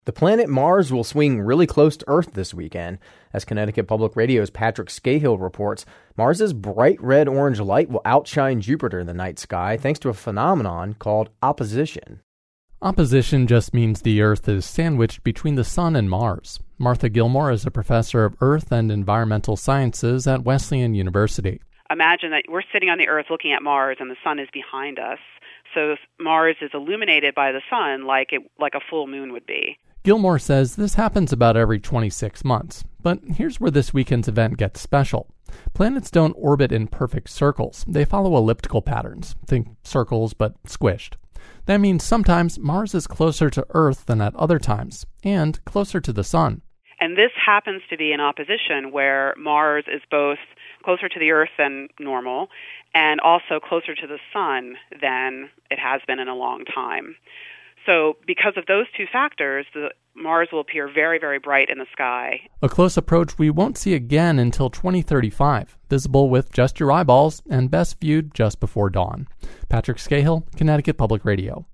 The planet Mars will swing really close to Earth this weekend. As Connecticut Public Radio's Patrick Scahill reports, Mars's bright red-orange light will outshine Jupiter in the night sky thanks to a phenomenon called opposition. Opposition just means the Earth is sandwiched between the Sun and Mars. Martha Gilmore is a professor of Earth and Environmental Sciences at Wesleyan University. Imagine that we're sitting on the Earth looking at Mars and the Sun is behind us. So Mars is illuminated by the Sun like a full moon would be. Gilmore says this happens about every 26 months. But here's where this weekend's event gets special. Planets don't orbit in perfect circles. They follow elliptical patterns. Think circles, but squished. That means sometimes Mars is closer to Earth than at other times, and closer to the Sun. And this happens to be an opposition where Mars is both closer to the Earth than normal and also closer to the Sun than it has been in a long time. So because of those two factors, Mars will appear very, very bright in the sky. A close approach we won't see again until 2035, visible with just your eyeballs and best viewed just before dawn. Patrick Scahill, Connecticut Public Radio.